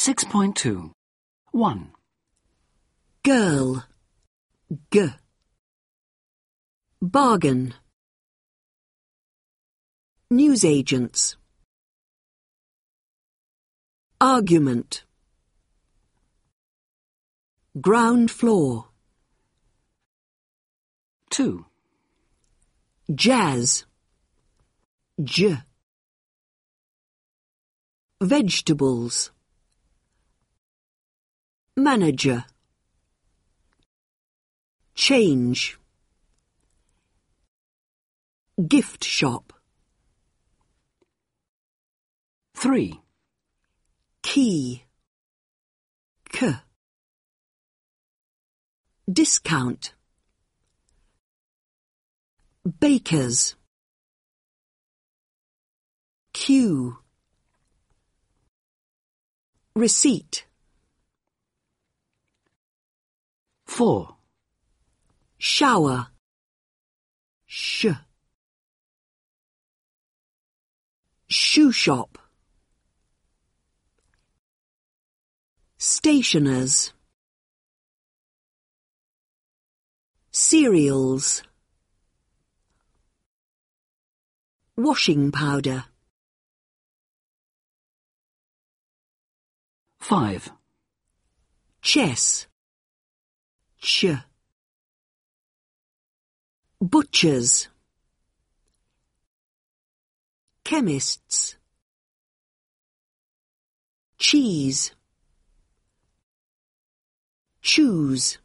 6.2. 1. Girl. G. Bargain. Newsagents. Argument. Ground floor. 2. Jazz. J. Vegetables. Manager. Change. Gift shop. 3. Key. K. Discount. Bakers. Queue. Receipt. 4. Shower. Sh. Shoe shop. Stationers. Cereals. Washing powder. 5. Chess. Ch. Butchers. Chemists. Cheese. Choose.